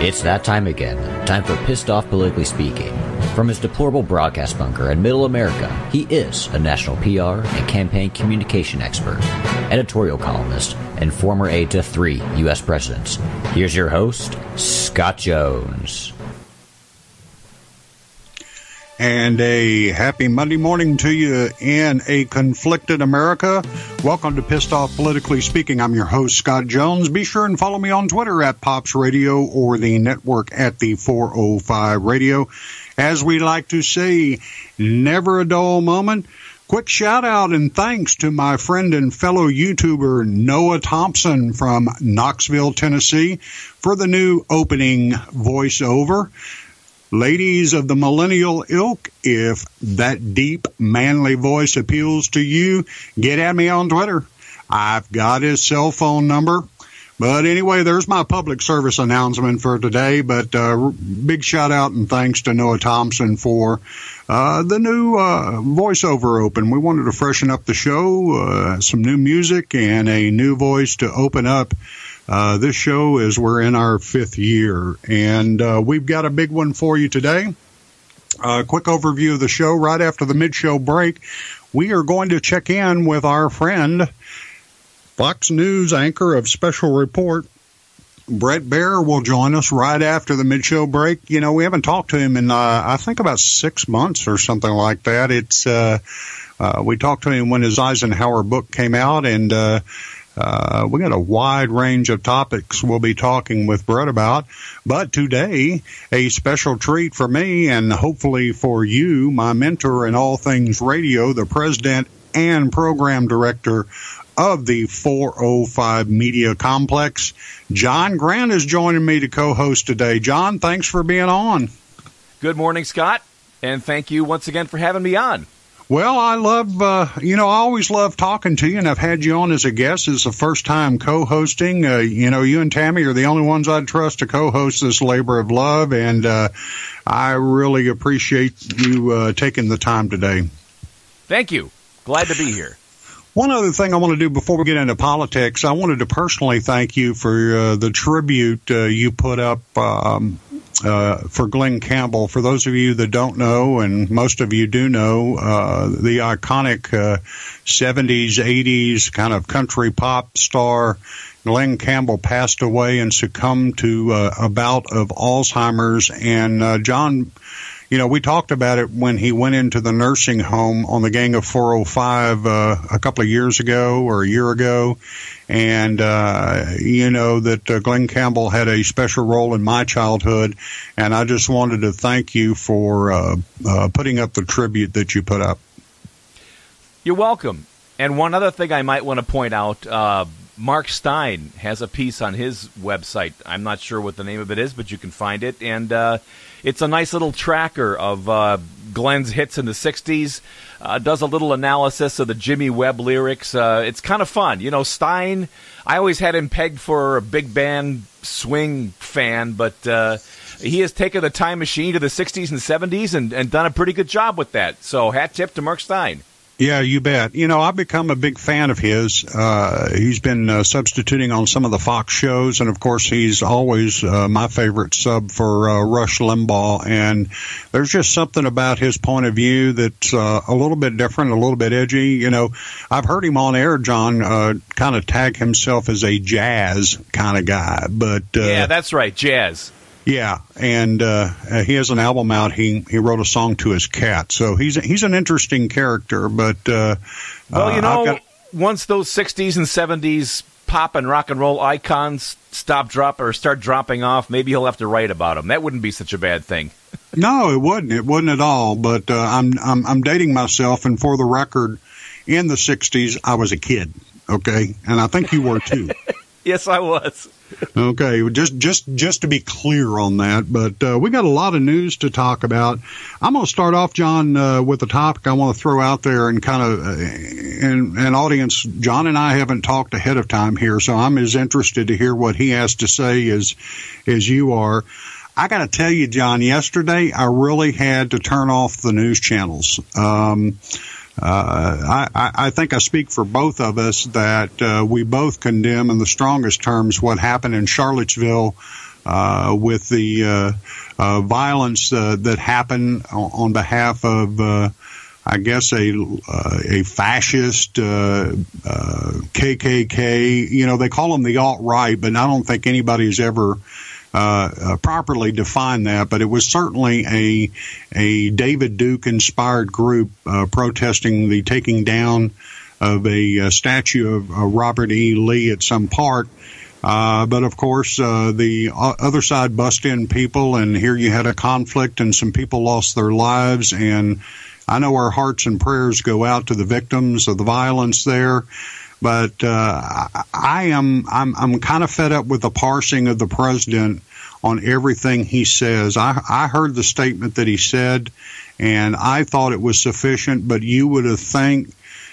It's that time again. Time for Pissed Off Politically Speaking. From his deplorable broadcast bunker in Middle America, he is a national PR and campaign communication expert, editorial columnist, and former aide to 3 U.S. presidents. Here's your host, Scott Jones. And a happy Monday morning to you in a conflicted America. Welcome to Pissed Off Politically Speaking. I'm your host, Scott Jones. Be sure and follow me on Twitter at Pops Radio or the network at the 405 Radio. As we like to say, never a dull moment. Quick shout out and thanks to my friend and fellow YouTuber Noah Thompson from Knoxville, Tennessee for the new opening voiceover. Ladies of the millennial ilk, if that deep, manly voice appeals to you, get at me on Twitter. I've got his cell phone number. But anyway, there's my public service announcement for today. But big shout out and thanks to Noah Thompson for the new voiceover open. We wanted to freshen up the show, some new music and a new voice to open up this show as we're in our 5th year. And we've got a big one for you today. Quick overview of the show. Right after the mid-show break, we are going to check in with our friend, Fox News anchor of Special Report, Bret Baier, will join us right after the mid-show break. You know, we haven't talked to him in, I think, about 6 months or something like that. It's we talked to him when his Eisenhower book came out, and we got a wide range of topics we'll be talking with Bret about. But today, a special treat for me and hopefully for you, my mentor in all things radio, the president and program director of the 405 Media Complex. John Grant is joining me to co-host today. John, thanks for being on. Good morning, Scott, and thank you once again for having me on. Well, I love, I always love talking to you, and I've had you on as a guest. It's the first time co-hosting. You and Tammy are the only ones I'd trust to co-host this labor of love, and I really appreciate you taking the time today. Thank you. Glad to be here. One other thing I want to do before we get into politics, I wanted to personally thank you for the tribute you put up for Glen Campbell. For those of you that don't know, and most of you do know, the iconic 70s, 80s kind of country pop star Glen Campbell passed away and succumbed to a bout of Alzheimer's. And John, we talked about it when he went into the nursing home on the Gang of 405 a couple of years ago or a year ago. And that Glen Campbell had a special role in my childhood. And I just wanted to thank you for putting up the tribute that you put up. You're welcome. And one other thing I might want to point out, Mark Stein has a piece on his website. I'm not sure what the name of it is, but you can find it. And it's a nice little tracker of Glen's hits in the 60s. Does a little analysis of the Jimmy Webb lyrics. It's kind of fun. Stein, I always had him pegged for a big band swing fan, but he has taken the time machine to the 60s and 70s and done a pretty good job with that. So hat tip to Mark Stein. Yeah, you bet. I've become a big fan of his. He's been substituting on some of the Fox shows, and of course, he's always my favorite sub for Rush Limbaugh. And there's just something about his point of view that's a little bit different, a little bit edgy. I've heard him on air, John, kind of tag himself as a jazz kind of guy. But yeah, that's right, jazz. Yeah, and he has an album out. He wrote a song to his cat, so he's an interesting character. But once those 60s and 70s pop and rock and roll icons start dropping off, maybe he'll have to write about them. That wouldn't be such a bad thing. No, it wouldn't. It wouldn't at all. But I'm dating myself, and for the record, in the 60s, I was a kid. Okay, and I think you were too. Yes, I was. Okay, just to be clear on that, but we got a lot of news to talk about. I'm going to start off, John, with a topic I want to throw out there and kind of an audience. John and I haven't talked ahead of time here, so I'm as interested to hear what he has to say as you are. I got to tell you, John, yesterday I really had to turn off the news channels. I think I speak for both of us that we both condemn in the strongest terms what happened in Charlottesville with the violence that happened on behalf of, I guess, a fascist KKK. You know, they call them the alt-right, but I don't think anybody has ever properly defined that. But it was certainly a David Duke-inspired group protesting the taking down of a statue of Robert E. Lee at some park. But of course, the other side bust in people, and here you had a conflict, and some people lost their lives. And I know our hearts and prayers go out to the victims of the violence there. But I'm kind of fed up with the parsing of the president on everything he says. I heard the statement that he said, and I thought it was sufficient. But you would think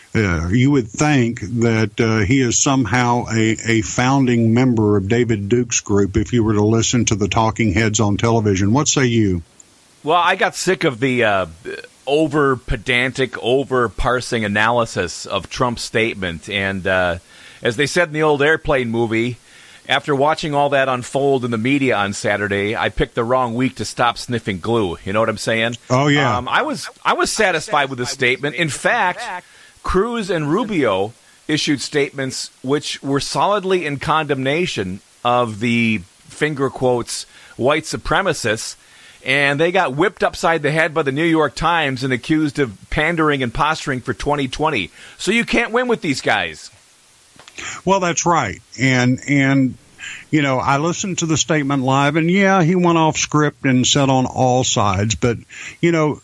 that he is somehow a founding member of David Duke's group if you were to listen to the talking heads on television. What say you? Well, I got sick of the over-pedantic, over-parsing analysis of Trump's statement. And as they said in the old Airplane movie, after watching all that unfold in the media on Saturday, I picked the wrong week to stop sniffing glue. You know what I'm saying? Oh, yeah. I was satisfied with the statement. In fact, Cruz and Rubio issued statements which were solidly in condemnation of the, finger quotes, white supremacists, and they got whipped upside the head by the New York Times and accused of pandering and posturing for 2020. So you can't win with these guys. Well, that's right. And you know, I listened to the statement live, and yeah, he went off script and said on all sides. But, you know,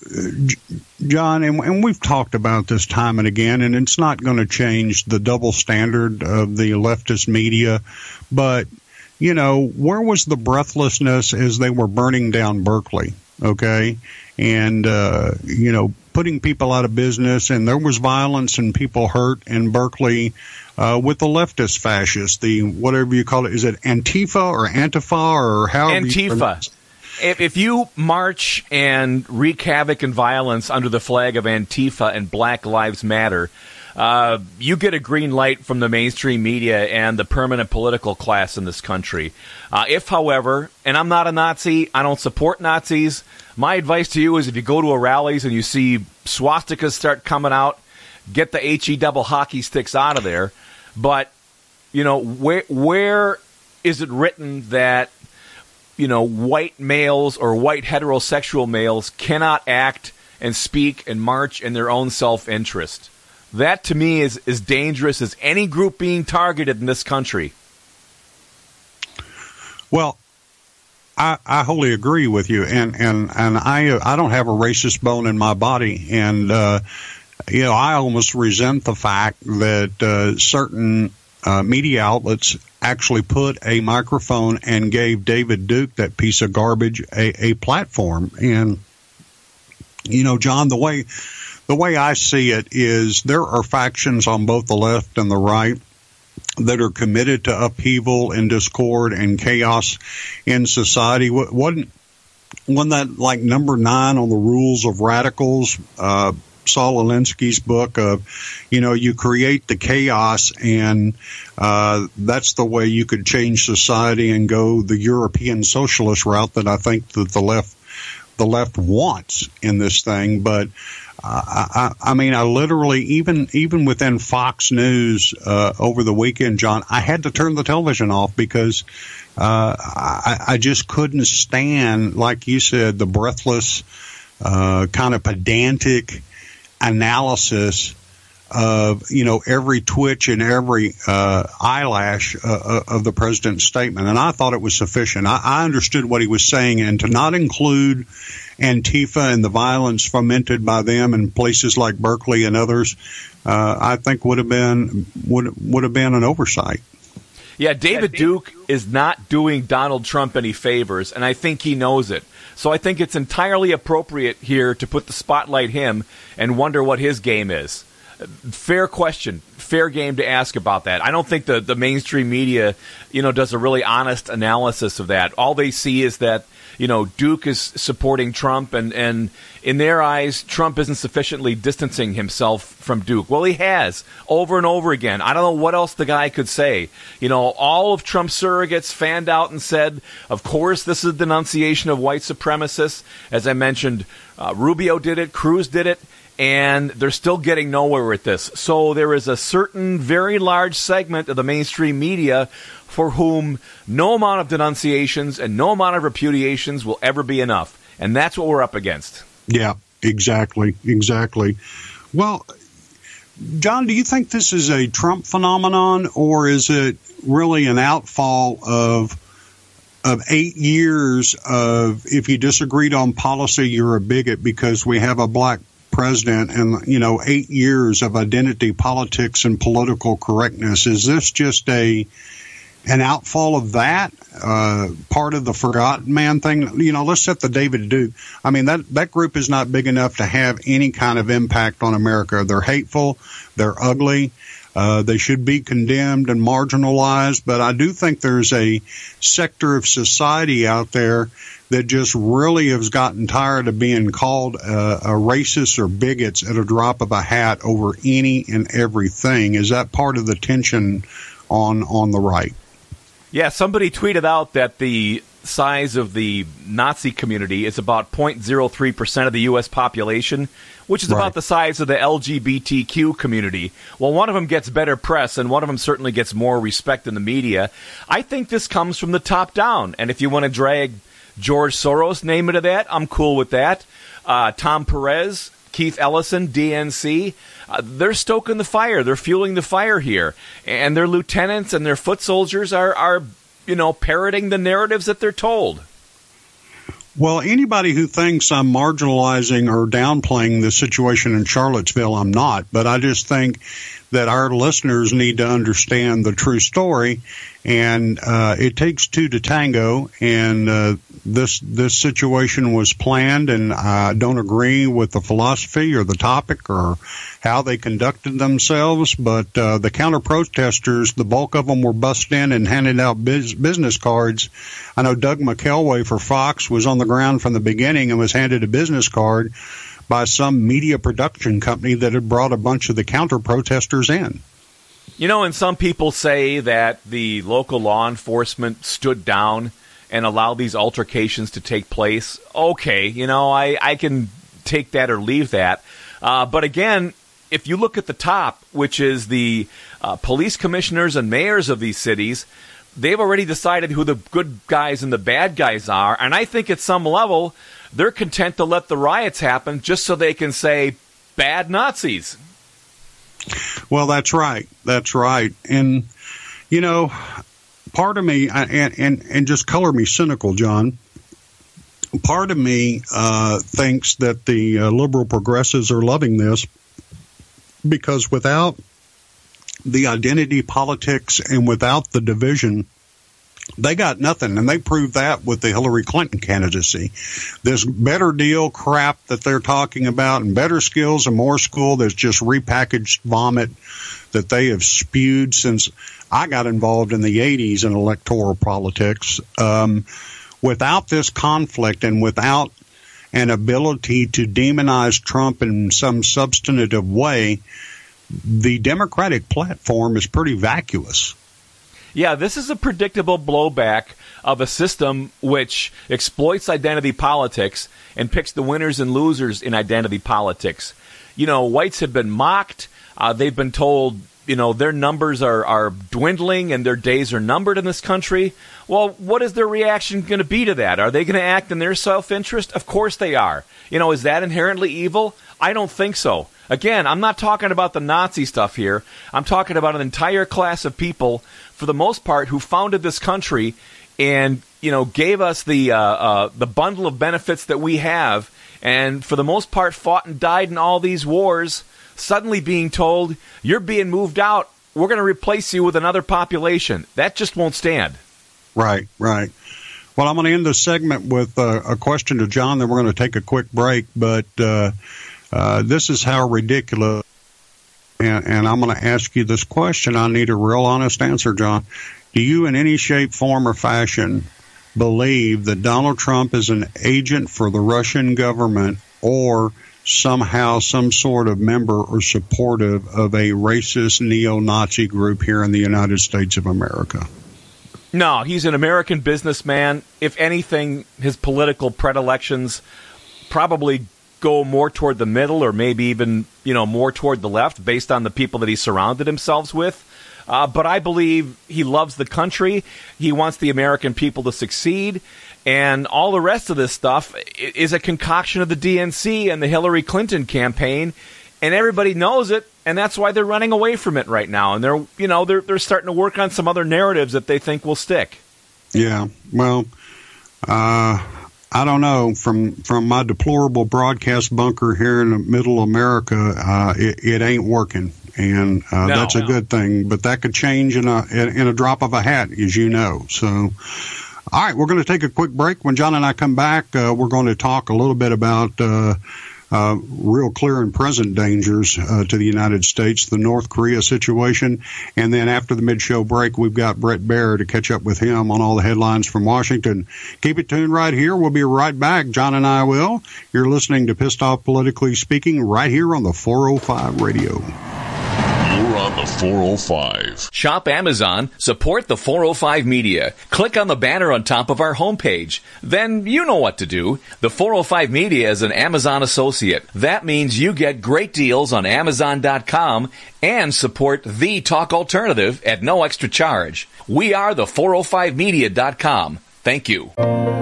John, and we've talked about this time and again, and it's not going to change the double standard of the leftist media. But, you know, where was the breathlessness as they were burning down Berkeley? Okay. And, you know, putting people out of business, and there was violence and people hurt in Berkeley with the leftist fascists, the whatever you call it. Is it Antifa or Antifa or however? Antifa. If you march and wreak havoc and violence under the flag of Antifa and Black Lives Matter, you get a green light from the mainstream media and the permanent political class in this country. If, however, and I'm not a Nazi, I don't support Nazis, my advice to you is if you go to a rallies and you see swastikas start coming out, get the HE double hockey sticks out of there. But, you know, where is it written that, you know, white males or white heterosexual males cannot act and speak and march in their own self-interest? That, to me, is as dangerous as any group being targeted in this country. Well, I wholly agree with you, and I don't have a racist bone in my body, and you know, I almost resent the fact that certain media outlets actually put a microphone and gave David Duke, that piece of garbage, a platform. And you know, John, the way I see it is there are factions on both the left and the right that are committed to upheaval and discord and chaos in society. Wasn't that like number 9 on the rules of radicals? Saul Alinsky's book of, you know, you create the chaos, and that's the way you could change society and go the European socialist route that I think that the left wants in this thing. But I mean, I literally, even within Fox News over the weekend, John, I had to turn the television off because I just couldn't stand, like you said, the breathless, kind of pedantic analysis of, you know, every twitch and every eyelash of the president's statement. And I thought it was sufficient. I understood what he was saying, and to not include Antifa and the violence fomented by them in places like Berkeley and others, I think would have been an oversight. Yeah, David Duke is not doing Donald Trump any favors, and I think he knows it. So I think it's entirely appropriate here to put the spotlight him and wonder what his game is. fair question, fair game to ask about that. I don't think the mainstream media, does a really honest analysis of that. All they see is that, Duke is supporting Trump, and in their eyes, Trump isn't sufficiently distancing himself from Duke. Well, he has, over and over again. I don't know what else the guy could say. All of Trump's surrogates fanned out and said, of course, this is a denunciation of white supremacists. As I mentioned, Rubio did it, Cruz did it, and they're still getting nowhere with this. So there is a certain very large segment of the mainstream media for whom no amount of denunciations and no amount of repudiations will ever be enough. And that's what we're up against. Yeah, exactly. Well, John, do you think this is a Trump phenomenon, or is it really an outfall of 8 years of, if you disagreed on policy, you're a bigot because we have a black president, and 8 years of identity politics and political correctness? Is this just an outfall of that, part of the forgotten man thing? Let's set the David Duke. I mean, that group is not big enough to have any kind of impact on America. They're hateful. They're ugly. They should be condemned and marginalized. But I do think there's a sector of society out there that just really has gotten tired of being called a racist or bigots at a drop of a hat over any and everything. Is that part of the tension on the right? Yeah, somebody tweeted out that the size of the Nazi community is about 0.03% of the U.S. population, which is about the size of the LGBTQ community. Well, one of them gets better press, and one of them certainly gets more respect in the media. I think this comes from the top down, and if you want to drag George Soros' name into that, I'm cool with that. Tom Perez, Keith Ellison, DNC, they're stoking the fire. They're fueling the fire here. And their lieutenants and their foot soldiers are parroting the narratives that they're told. Well, anybody who thinks I'm marginalizing or downplaying the situation in Charlottesville, I'm not. But I just think that our listeners need to understand the true story. And it takes two to tango. And this situation was planned, and I don't agree with the philosophy or the topic or how they conducted themselves. But the counter-protesters, the bulk of them were bussed in and handed out business cards. I know Doug McElway for Fox was on the ground from the beginning and was handed a business card by some media production company that had brought a bunch of the counter-protesters in. And some people say that the local law enforcement stood down and allowed these altercations to take place. Okay, I can take that or leave that. But again, if you look at the top, which is the police commissioners and mayors of these cities, they've already decided who the good guys and the bad guys are. And I think at some level, they're content to let the riots happen just so they can say bad Nazis. Well, that's right. That's right. And, part of me, and just color me cynical, John, part of me thinks that the liberal progressives are loving this because without the identity politics and without the division, they got nothing, and they proved that with the Hillary Clinton candidacy. This better deal crap that they're talking about and better skills and more school, that's just repackaged vomit that they have spewed since I got involved in the 80s in electoral politics. Without this conflict and without an ability to demonize Trump in some substantive way, the Democratic platform is pretty vacuous. Yeah, this is a predictable blowback of a system which exploits identity politics and picks the winners and losers in identity politics. Whites have been mocked. They've been told, their numbers are dwindling and their days are numbered in this country. Well, what is their reaction going to be to that? Are they going to act in their self-interest? Of course they are. Is that inherently evil? I don't think so. Again, I'm not talking about the Nazi stuff here. I'm talking about an entire class of people, for the most part, who founded this country and, gave us the bundle of benefits that we have, and for the most part fought and died in all these wars, suddenly being told, you're being moved out, we're going to replace you with another population. That just won't stand. Right. Well, I'm going to end this segment with a question to John, then we're going to take a quick break, but this is how ridiculous and I'm going to ask you this question. I need a real honest answer, John. Do you in any shape, form, or fashion believe that Donald Trump is an agent for the Russian government or somehow some sort of member or supportive of a racist neo-Nazi group here in the United States of America? No, he's an American businessman. If anything, his political predilections probably go more toward the middle or maybe even, more toward the left based on the people that he surrounded himself with. But I believe he loves the country. He wants the American people to succeed. And all the rest of this stuff is a concoction of the DNC and the Hillary Clinton campaign. And everybody knows it. And that's why they're running away from it right now. And they're starting to work on some other narratives that they think will stick. Yeah. Well, I don't know. From my deplorable broadcast bunker here in middle America, it ain't working. And that's a good thing, but that could change in a drop of a hat, as you know. So, all right, we're going to take a quick break. When John and I come back, we're going to talk a little bit about real clear and present dangers to the United States, the North Korea situation, and then after the mid-show break, we've got Bret Baier to catch up with him on all the headlines from Washington. Keep it tuned right here. We'll be right back. John and I will. You're listening to Pissed Off Politically Speaking right here on the 405 Radio. You're on the 405. Shop Amazon, support the 405 Media. Click on the banner on top of our homepage. Then you know what to do. The 405 Media is an Amazon associate. That means you get great deals on Amazon.com and support the talk alternative at no extra charge. We are the 405media.com. Thank you.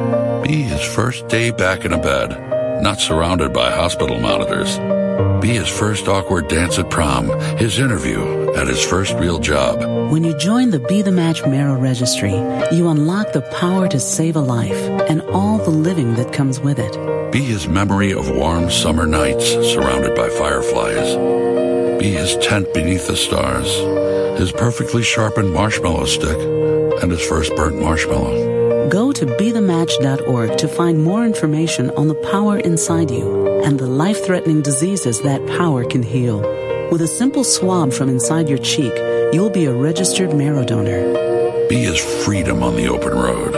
Be his first day back in a bed, not surrounded by hospital monitors. Be his first awkward dance at prom, his interview at his first real job. When you join the Be the Match Marrow Registry, you unlock the power to save a life and all the living that comes with it. Be his memory of warm summer nights surrounded by fireflies. Be his tent beneath the stars, his perfectly sharpened marshmallow stick, and his first burnt marshmallow. Go to BeTheMatch.org to find more information on the power inside you and the life-threatening diseases that power can heal. With a simple swab from inside your cheek, you'll be a registered marrow donor. Be his freedom on the open road,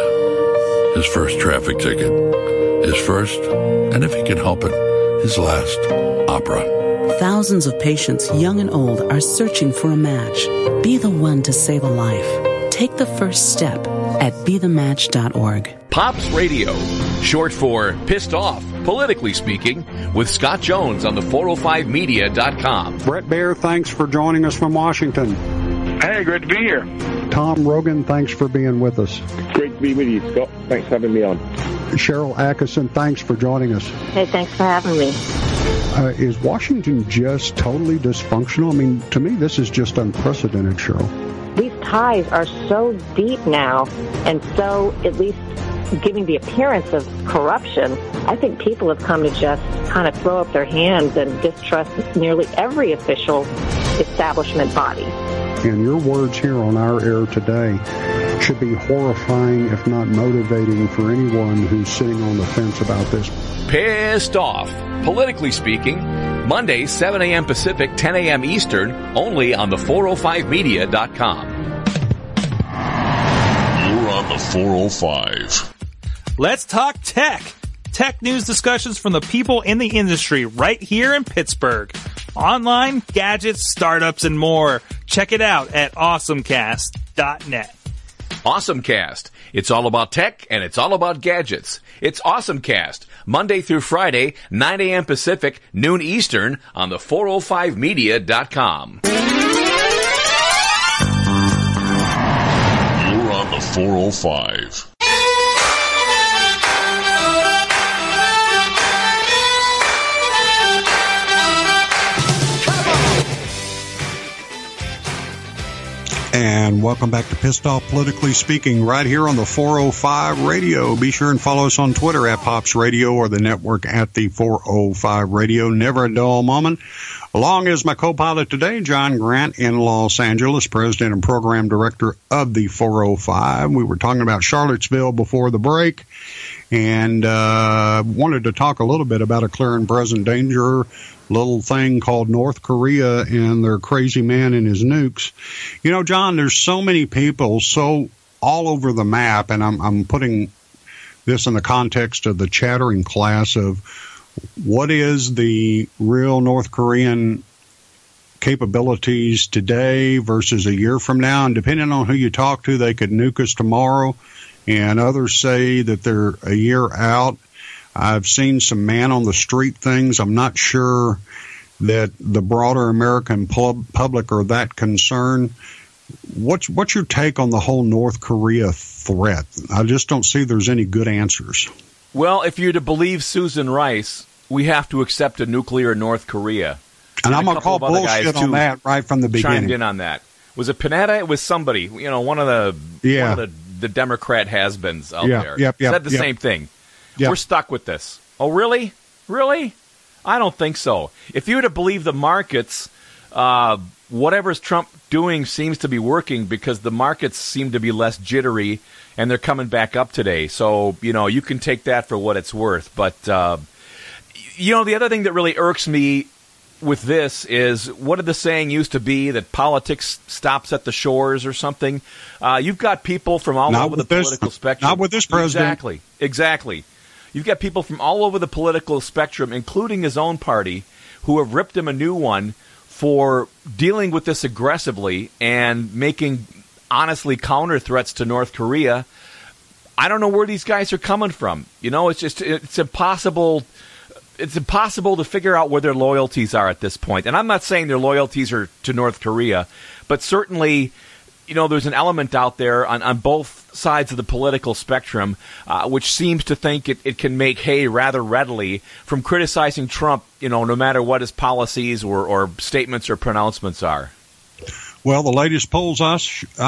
his first traffic ticket, his first, and if he can help it, his last opera. Thousands of patients, young and old, are searching for a match. Be the one to save a life. Take the first step at BeTheMatch.org. Pops Radio, short for Pissed Off, Politically Speaking, with Scott Jones on the 405media.com. Bret Baier, thanks for joining us from Washington. Hey, great to be here. Tom Rogan, thanks for being with us. Great to be with you, Scott. Thanks for having me on. Cheryl Atkinson, thanks for joining us. Hey, thanks for having me. Is Washington just totally dysfunctional? I mean, to me, this is just unprecedented, Cheryl. These ties are so deep now and so at least giving the appearance of corruption. I think people have come to just kind of throw up their hands and distrust nearly every official establishment body. And your words here on our air today should be horrifying, if not motivating, for anyone who's sitting on the fence about this. Pissed Off, Politically Speaking, Monday, 7 a.m. Pacific, 10 a.m. Eastern, only on the 405media.com. You're on the 405. Let's talk tech. Tech news discussions from the people in the industry right here in Pittsburgh. Online, gadgets, startups, and more. Check it out at awesomecast.net. Awesomecast. It's all about tech and it's all about gadgets. It's Awesomecast, Monday through Friday, 9 a.m. Pacific, noon Eastern, on the 405media.com. You're on the 405. And welcome back to Pissed Off Politically Speaking right here on the 405 Radio. Be sure and follow us on Twitter at Pops Radio or the network at the 405 Radio. Never a dull moment. Along as my co-pilot today, John Grant in Los Angeles, President and Program Director of the 405. We were talking about Charlottesville before the break. and wanted to talk a little bit about a clear and present danger little thing called North Korea and their crazy man and his nukes. You know, John, there's so many people so all over the map, and I'm putting this in the context of the chattering class of what is the real North Korean capabilities today versus a year from now. And depending on who you talk to, they could nuke us tomorrow, and others say that they're a year out. I've seen some man-on-the-street things. I'm not sure that the broader American public are that concerned. What's your take on the whole North Korea threat? I just don't see there's any good answers. Well, if you're to believe Susan Rice, we have to accept a nuclear North Korea. And I'm going to call bullshit on that right from the beginning. Chimed in on that. Was it Panetta? It was somebody. You know, one of the Democrat has-beens out there. Said the same thing. We're stuck with this. Oh, really? Really? I don't think so. If you were to believe the markets, whatever's Trump doing seems to be working because the markets seem to be less jittery, and they're coming back up today. So, you know, you can take that for what it's worth. But, you know, the other thing that really irks me with this is, what did the saying used to be, that politics stops at the shores or something? You've got people from all over the political spectrum. Not with this president. Exactly. You've got people from all over the political spectrum, including his own party, who have ripped him a new one for dealing with this aggressively and making, honestly, counter threats to North Korea. I don't know where these guys are coming from. You know, it's impossible. It's impossible to figure out where their loyalties are at this point. And I'm not saying their loyalties are to North Korea, but certainly, you know, there's an element out there on both sides of the political spectrum which seems to think it can make hay rather readily from criticizing Trump, you know, no matter what his policies or statements or pronouncements are. Well, the latest polls I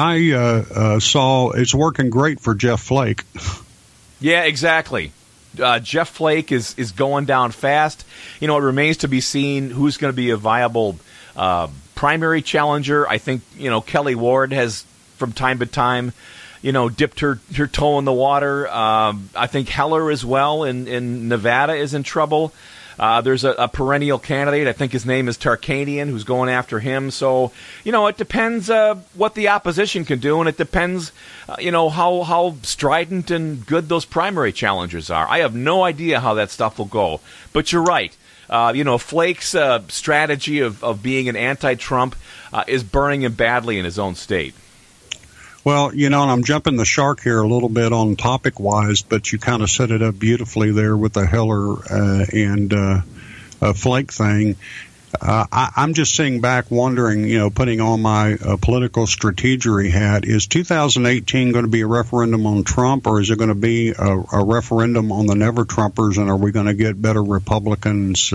saw, it's working great for Jeff Flake. Yeah, exactly. Jeff Flake is going down fast. You know, it remains to be seen who's going to be a viable primary challenger. I think, you know, Kelly Ward has, from time to time, you know, dipped her toe in the water. I think Heller as well in Nevada is in trouble. There's a perennial candidate. I think his name is Tarkanian, who's going after him. So, you know, it depends what the opposition can do, and it depends, you know, how strident and good those primary challengers are. I have no idea how that stuff will go. But you're right. You know, Flake's strategy of being an anti-Trump is burning him badly in his own state. Well, you know, and I'm jumping the shark here a little bit on topic-wise, but you kind of set it up beautifully there with the Heller and Flake thing. I'm just sitting back wondering, you know, putting on my political strategery hat, is 2018 going to be a referendum on Trump, or is it going to be a referendum on the Never-Trumpers, and are we going to get better Republicans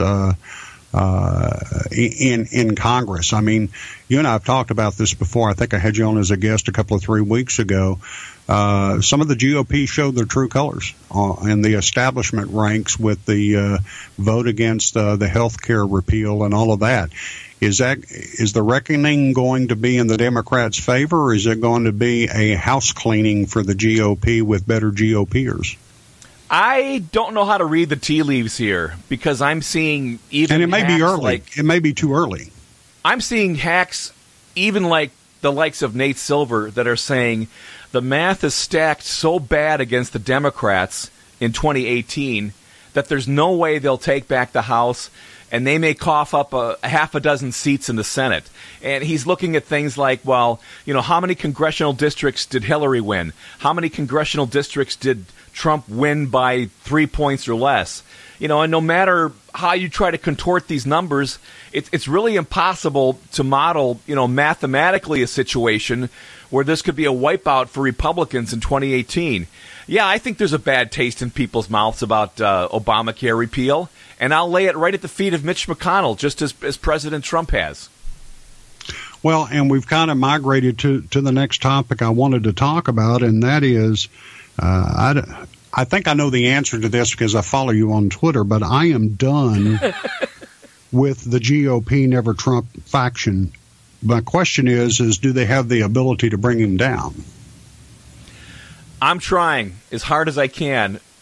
in Congress? I mean, you and I have talked about this before. I think I had you on as a guest a couple of 3 weeks ago. Some of the GOP showed their true colors in the establishment ranks with the vote against the health care repeal and all of that. Is the reckoning going to be in the Democrats' favor, or is it going to be a house cleaning for the GOP with better GOPers? I don't know how to read the tea leaves here, because I'm seeing even and it may be early. Like, it may be too early. I'm seeing hacks, even like the likes of Nate Silver, that are saying the math is stacked so bad against the Democrats in 2018 that there's no way they'll take back the House, and they may cough up a half a dozen seats in the Senate. And he's looking at things like, well, you know, how many congressional districts did Hillary win? How many congressional districts did Trump win by 3 points or less? You know, and no matter how you try to contort these numbers, it's really impossible to model, you know, mathematically a situation where this could be a wipeout for Republicans in 2018. Yeah, I think there's a bad taste in people's mouths about Obamacare repeal, and I'll lay it right at the feet of Mitch McConnell, just as President Trump has. Well, and we've kind of migrated to the next topic I wanted to talk about, and that is, I think I know the answer to this because I follow you on Twitter, but I am done with the GOP Never Trump faction. My question is do they have the ability to bring him down? I'm trying as hard as I can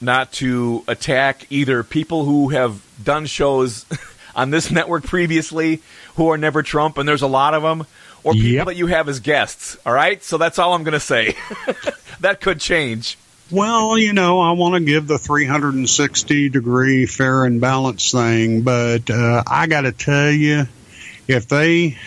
not to attack either people who have done shows on this network previously who are never Trump, and there's a lot of them, or people that you have as guests, all right? So that's all I'm going to say. That could change. Well, I want to give the 360-degree fair and balanced thing, but I got to tell you, if they,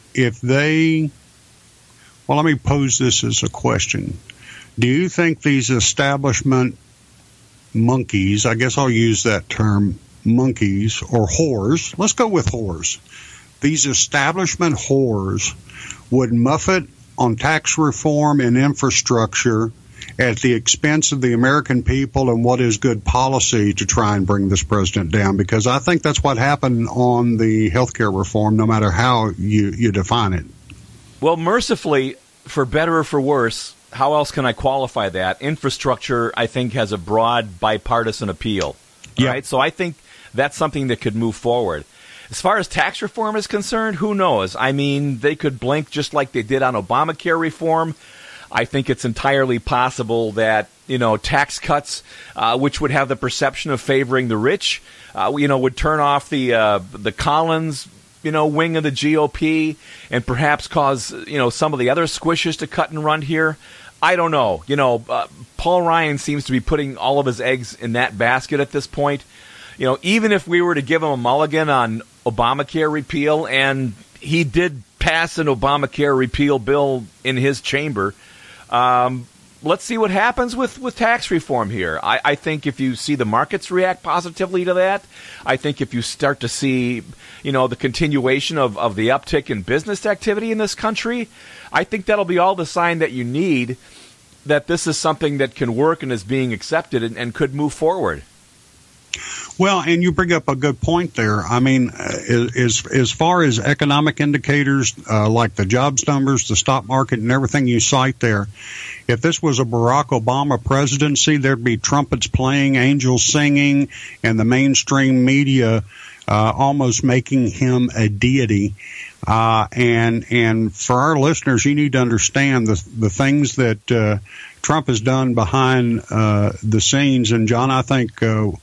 well, let me pose this as a question. Do you think these establishment monkeys, I guess I'll use that term, monkeys or whores, let's go with whores, these establishment whores would muff it on tax reform and infrastructure at the expense of the American people and what is good policy to try and bring this president down? Because I think that's what happened on the health care reform, no matter how you define it. Well, mercifully, for better or for worse, how else can I qualify that? Infrastructure, I think, has a broad bipartisan appeal. Right? So I think that's something that could move forward. As far as tax reform is concerned, who knows? I mean, they could blink just like they did on Obamacare reform. I think it's entirely possible that, tax cuts, which would have the perception of favoring the rich, would turn off the Collins, wing of the GOP and perhaps cause, some of the other squishes to cut and run here. I don't know. Paul Ryan seems to be putting all of his eggs in that basket at this point. Even if we were to give him a mulligan on Obamacare repeal, and he did pass an Obamacare repeal bill in his chamber, let's see what happens with tax reform here. I think if you see the markets react positively to that, I think if you start to see, the continuation of the uptick in business activity in this country, I think that'll be all the sign that you need that this is something that can work and is being accepted and could move forward. Well, and you bring up a good point there. I mean, as far as economic indicators, like the jobs numbers, the stock market, and everything you cite there, if this was a Barack Obama presidency, there'd be trumpets playing, angels singing, and the mainstream media almost making him a deity. And for our listeners, you need to understand the things that Trump has done behind the scenes. And John, I think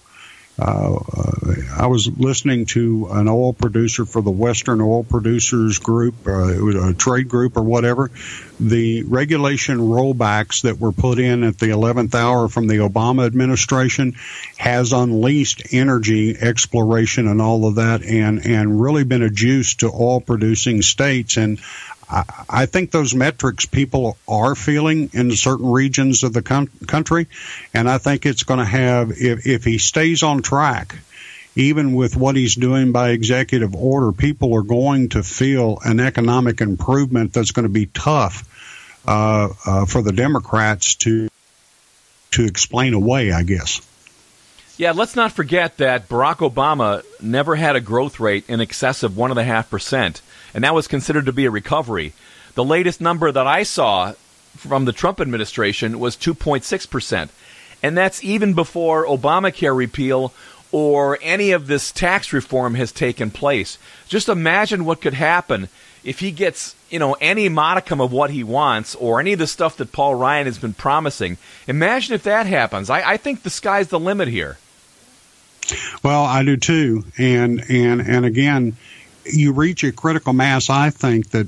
I was listening to an oil producer for the Western Oil Producers Group, it was a trade group or whatever. The regulation rollbacks that were put in at the 11th hour from the Obama administration has unleashed energy exploration and all of that, and really been a juice to oil producing states. And I think those metrics people are feeling in certain regions of the country, and I think it's going to have, if he stays on track, even with what he's doing by executive order, people are going to feel an economic improvement that's going to be tough for the Democrats to explain away, I guess. Yeah, let's not forget that Barack Obama never had a growth rate in excess of 1.5%. And that was considered to be a recovery. The latest number that I saw from the Trump administration was 2.6%. And that's even before Obamacare repeal or any of this tax reform has taken place. Just imagine what could happen if he gets, any modicum of what he wants or any of the stuff that Paul Ryan has been promising. Imagine if that happens. I think the sky's the limit here. Well, I do too. And again, you reach a critical mass, I think, that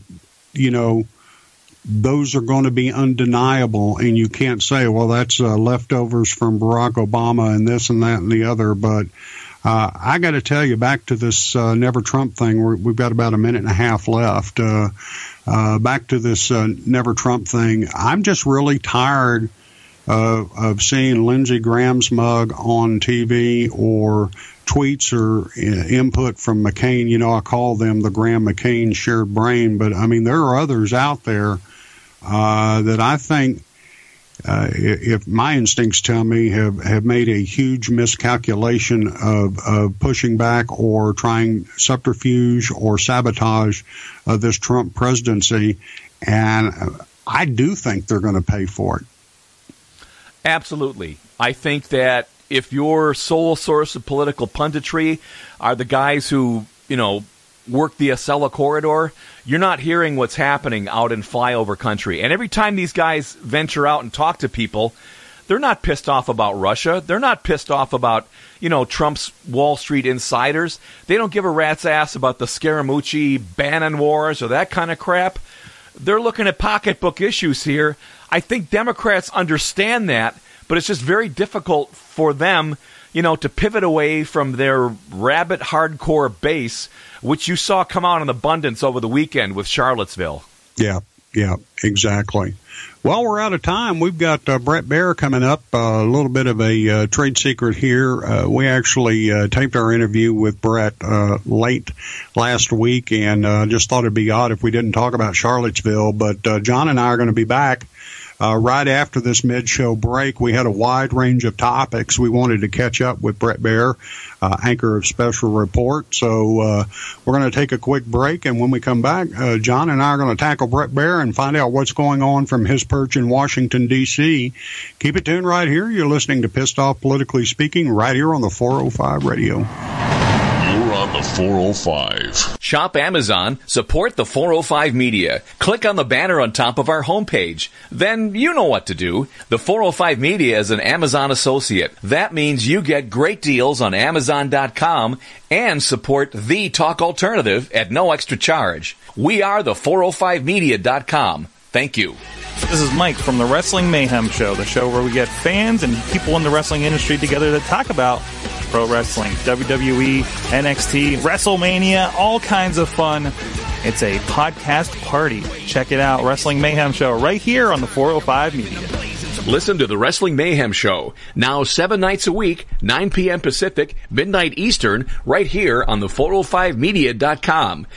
those are going to be undeniable, and you can't say, well, that's leftovers from Barack Obama and this and that and the other. But I got to tell you, back to this Never Trump thing, we've got about a minute and a half left. Back to this Never Trump thing, I'm just really tired of seeing Lindsey Graham's mug on TV or tweets or input from McCain. I call them the Graham-McCain shared brain, but I mean, there are others out there that I think, if my instincts tell me, have made a huge miscalculation of pushing back or trying subterfuge or sabotage of this Trump presidency, and I do think they're going to pay for it. Absolutely. I think that if your sole source of political punditry are the guys who, work the Acela corridor, you're not hearing what's happening out in flyover country. And every time these guys venture out and talk to people, They're not pissed off about Russia. They're not pissed off about, Trump's Wall Street insiders. They don't give a rat's ass about the Scaramucci-Bannon wars or that kind of crap. They're looking at pocketbook issues here. I think Democrats understand that, but it's just very difficult for them, to pivot away from their rabid hardcore base, which you saw come out in abundance over the weekend with Charlottesville. Yeah, exactly. Well, we're out of time. We've got Bret Baier coming up. A little bit of a trade secret here. We actually taped our interview with Bret late last week, and just thought it'd be odd if we didn't talk about Charlottesville. But John and I are going to be back right after this mid-show break. We had a wide range of topics. We wanted to catch up with Bret Baier, anchor of Special Report. So we're going to take a quick break, and when we come back, John and I are going to tackle Bret Baier and find out what's going on from his perch in Washington, D.C. Keep it tuned right here. You're listening to Pissed Off Politically Speaking right here on the 405 Radio. You're on the 405. Shop Amazon, support the 405 Media. Click on the banner on top of our homepage. Then you know what to do. The 405 Media is an Amazon associate. That means you get great deals on Amazon.com and support the talk alternative at no extra charge. We are the 405media.com. Thank you. This is Mike from the Wrestling Mayhem Show, the show where we get fans and people in the wrestling industry together to talk about pro wrestling, WWE, NXT, WrestleMania, all kinds of fun. It's a podcast party. Check it out, Wrestling Mayhem Show, right here on the 405 Media. Listen to the Wrestling Mayhem Show, now 7 nights a week, 9 p.m. Pacific, midnight Eastern, right here on the 405media.com.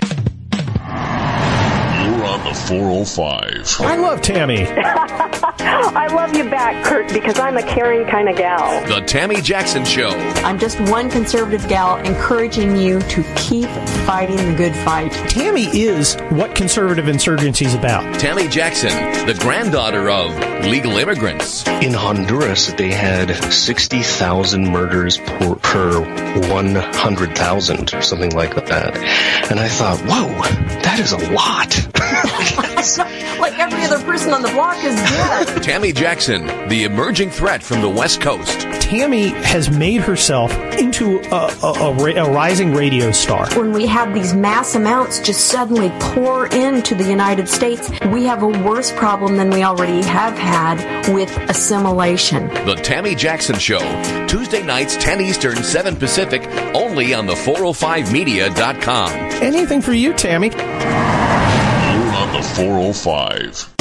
You're on the 405. I love Tammy. I love you back, Kurt, because I'm a caring kind of gal. The Tammy Jackson Show. I'm just one conservative gal encouraging you to keep fighting the good fight. Tammy is what conservative insurgency is about. Tammy Jackson, the granddaughter of legal immigrants. In Honduras, they had 60,000 murders per 100,000, or something like that. And I thought, whoa, that is a lot. Like every other person on the block is dead. Tammy Jackson, the emerging threat from the West Coast. Tammy has made herself into a rising radio star. When we have these mass amounts just suddenly pour into the United States, we have a worse problem than we already have had with assimilation. The Tammy Jackson Show, Tuesday nights, 10 Eastern, 7 Pacific, only on the 405media.com. Anything for you, Tammy. You're on the 405.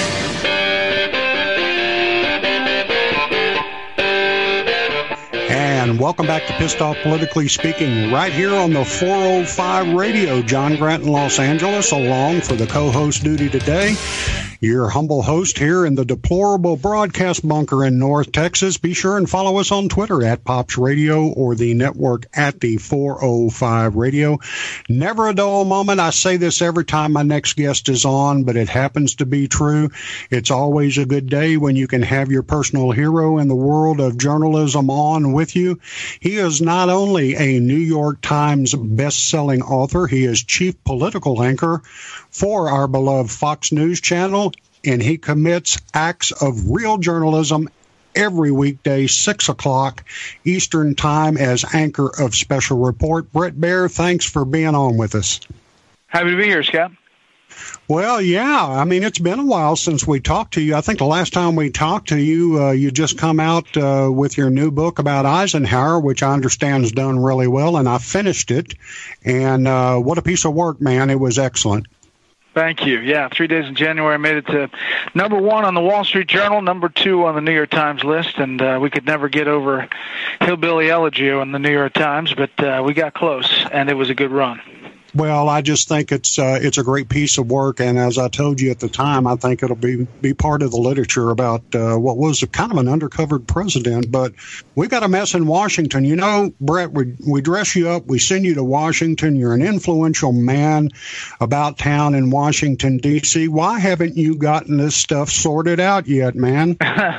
And welcome back to Pissed Off Politically Speaking right here on the 405 Radio. John Grant in Los Angeles along for the co-host duty today. Your humble host here in the deplorable broadcast bunker in North Texas. Be sure and follow us on Twitter at Pops Radio or the network at the 405 Radio. Never a dull moment. I say this every time my next guest is on, but it happens to be true. It's always a good day when you can have your personal hero in the world of journalism on with you. He is not only a New York Times best-selling author, he is chief political anchor for our beloved Fox News channel, and he commits acts of real journalism every weekday, 6 o'clock Eastern Time, as anchor of Special Report. Bret Baier, thanks for being on with us. Happy to be here, Scott. Well, yeah, I mean, it's been a while since we talked to you. I think the last time we talked to you, you just come out with your new book about Eisenhower, which I understand is done really well, and I finished it. And what a piece of work, man. It was excellent. Thank you. Yeah, 3 days in January, I made it to number 1 on the Wall Street Journal, number 2 on the New York Times list, and we could never get over Hillbilly Elegy on the New York Times, but we got close, and it was a good run. Well, I just think it's a great piece of work, and as I told you at the time, I think it'll be part of the literature about what was kind of an undercovered president. But we've got a mess in Washington. You know, Bret, we dress you up, we send you to Washington. You're an influential man about town in Washington, D.C. Why haven't you gotten this stuff sorted out yet, man?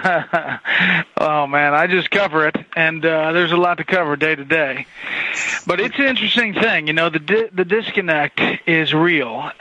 Oh, man, I just cover it, and there's a lot to cover day to day. But it's an interesting thing. You know, the disconnect is real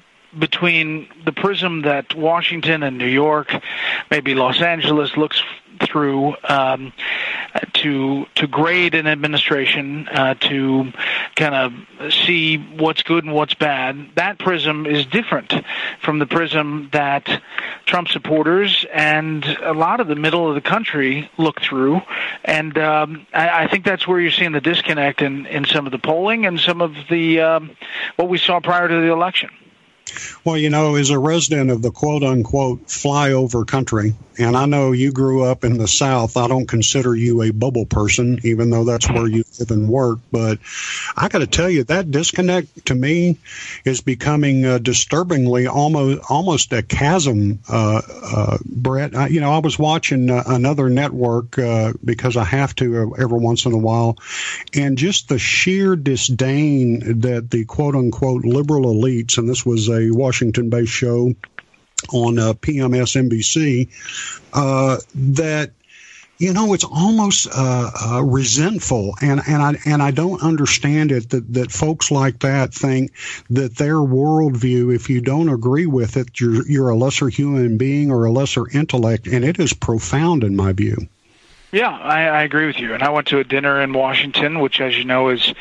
between the prism that Washington and New York, maybe Los Angeles, looks through to grade an administration, to kind of see what's good and what's bad. That prism is different from the prism that Trump supporters and a lot of the middle of the country look through. And I think that's where you're seeing the disconnect in some of the polling and some of the what we saw prior to the election. Well, as a resident of the quote-unquote flyover country, and I know you grew up in the South, I don't consider you a bubble person, even though that's where you live and work. But I got to tell you, that disconnect to me is becoming disturbingly almost a chasm, Brett. I was watching another network because I have to every once in a while, and just the sheer disdain that the quote-unquote liberal elites, and this was a Washington-based show on PMS-NBC, that it's almost resentful, and I don't understand it that folks like that think that their worldview, if you don't agree with it, you're a lesser human being or a lesser intellect, and it is profound in my view. Yeah, I agree with you. And I went to a dinner in Washington, which, as you know, is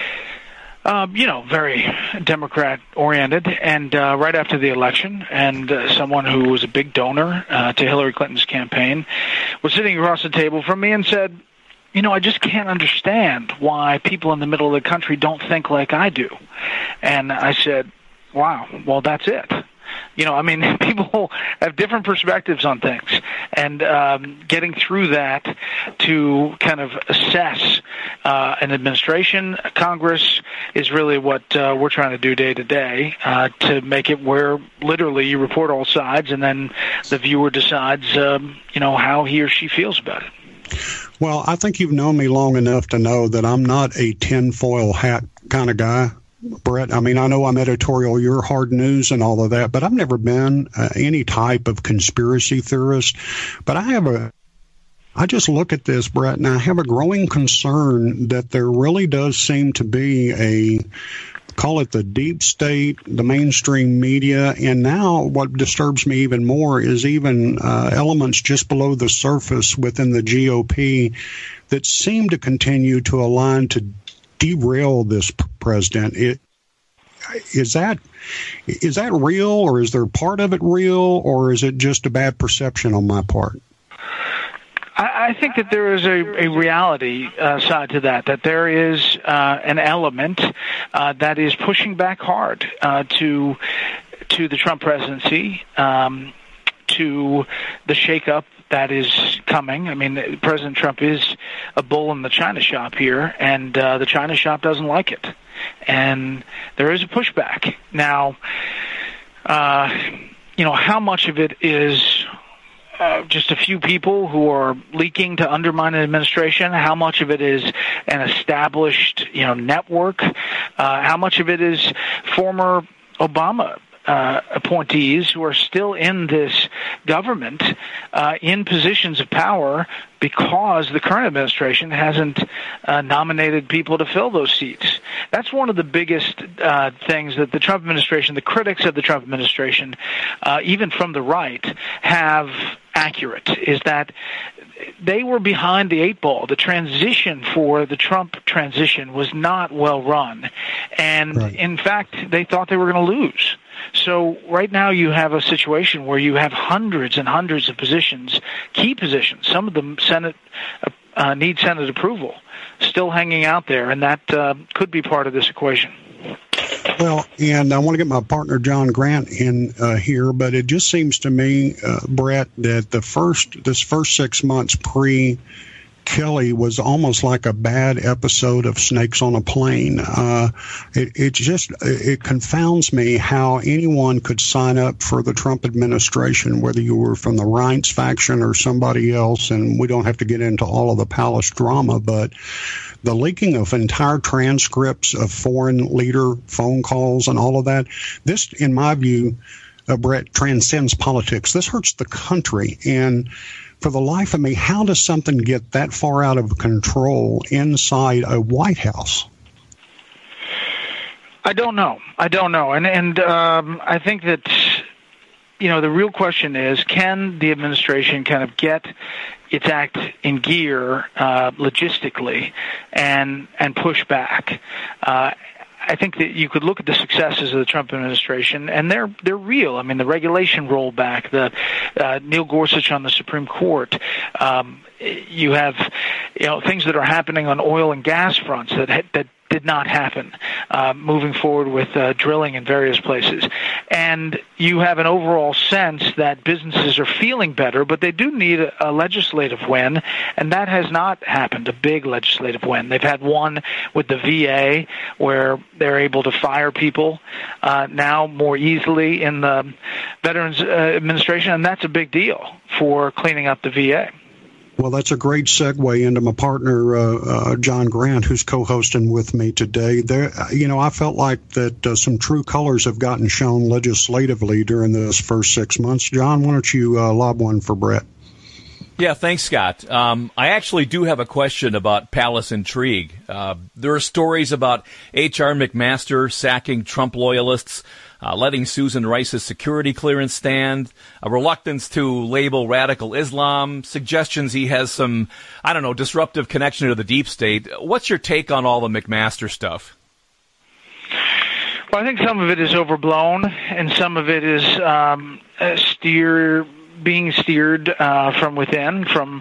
very Democrat-oriented, and right after the election, and someone who was a big donor to Hillary Clinton's campaign was sitting across the table from me and said, I just can't understand why people in the middle of the country don't think like I do. And I said, wow, well, that's it. People have different perspectives on things, and getting through that to kind of assess an administration, a Congress, is really what we're trying to do day to day to make it where literally you report all sides, and then the viewer decides, how he or she feels about it. Well, I think you've known me long enough to know that I'm not a tinfoil hat kind of guy, Brett. I know I'm editorial, you're hard news and all of that, but I've never been any type of conspiracy theorist. But I just look at this, Brett, and I have a growing concern that there really does seem to be call it the deep state, the mainstream media, and now what disturbs me even more is even elements just below the surface within the GOP that seem to continue to align to derail this president. Is that real, or is there part of it real, or is it just a bad perception on my part? I think that there is a reality side to that there is an element that is pushing back hard to the Trump presidency, to the shakeup that is coming. President Trump is a bull in the China shop here, and the China shop doesn't like it. And there is a pushback. Now, how much of it is just a few people who are leaking to undermine an administration? How much of it is an established, network? How much of it is former Obama appointees who are still in this government in positions of power because the current administration hasn't nominated people to fill those seats? That's one of the biggest things that the Trump administration, the critics of the Trump administration, even from the right, have accurate, is that they were behind the eight ball. The transition for the Trump transition was not well run. And in fact, they thought they were going to lose. So right now you have a situation where you have hundreds and hundreds of positions, key positions, some of them need Senate approval, still hanging out there, and that could be part of this equation. Well, and I want to get my partner John Grant in here, but it just seems to me, Brett, that this first 6 months pre-Kelly was almost like a bad episode of Snakes on a Plane. It confounds me how anyone could sign up for the Trump administration, whether you were from the Reince faction or somebody else, and we don't have to get into all of the palace drama, but the leaking of entire transcripts of foreign leader phone calls and all of that, this, in my view, Brett, transcends politics. This hurts the country. And for the life of me, how does something get that far out of control inside a White House? I don't know. And I think that, the real question is, can the administration kind of get its act in gear logistically and push back. I think that you could look at the successes of the Trump administration, and they're real. I mean, the regulation rollback, the Neil Gorsuch on the Supreme Court. You have, things that are happening on oil and gas fronts that did not happen, moving forward with drilling in various places. And you have an overall sense that businesses are feeling better, but they do need a legislative win, and that has not happened, a big legislative win. They've had one with the VA where they're able to fire people now more easily in the Veterans Administration, and that's a big deal for cleaning up the VA. Well, that's a great segue into my partner, John Grant, who's co-hosting with me today. I felt like that some true colors have gotten shown legislatively during this first 6 months. John, why don't you lob one for Brett? Yeah, thanks, Scott. I actually do have a question about palace intrigue. There are stories about H.R. McMaster sacking Trump loyalists, letting Susan Rice's security clearance stand, a reluctance to label radical Islam, suggestions he has some, disruptive connection to the deep state. What's your take on all the McMaster stuff? Well, I think some of it is overblown, and some of it is being steered from within, from